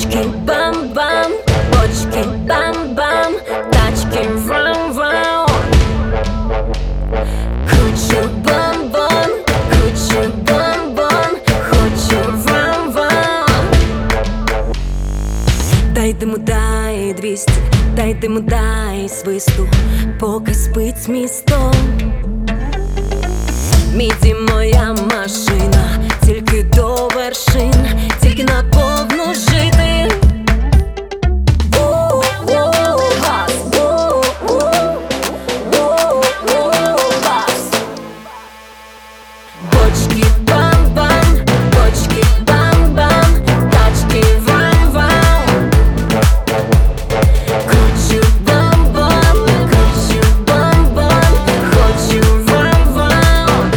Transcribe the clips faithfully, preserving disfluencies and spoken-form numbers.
Бочки бам-бам, бочки бам-бам, тачки врам-врам. Хочу бам-бам, хочу бам-бам, хочу врам-врам. Дай диму, дай двісті, дай диму, дай свисту, поки спить місто. Міді моя машина, тільки до вершин, тільки наповну жити. Бочки бам-бам, бочки бам-бам, тачки врам-врам. Хочу бам-бам, хочу бам-бам, хочу врам-врам.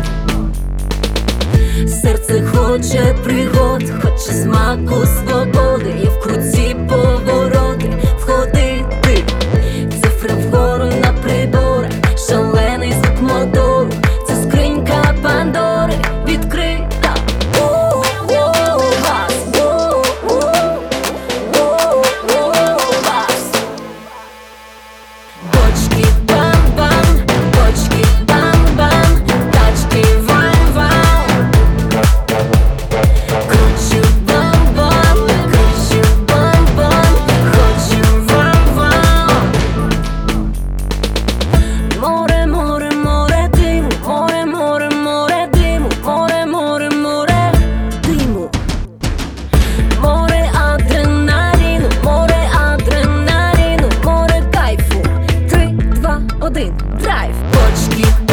Серце хоче пригод, хоче смаку свободи, і в круті повороти входити. Цифри вгору на приборах, шалений звук мотору. Це скринька Пандори відкрита. Бочки бам-бам, бочки бам-бам, тачки врам-врам. Хочу бам-бам, хочу бам-бам, хочу врам-врам. Море, море, море диму, море, море, море диму, море, море, море диму. Море адреналіну, море адреналіну, море кайфу. Три, два, один, драйв. Бочки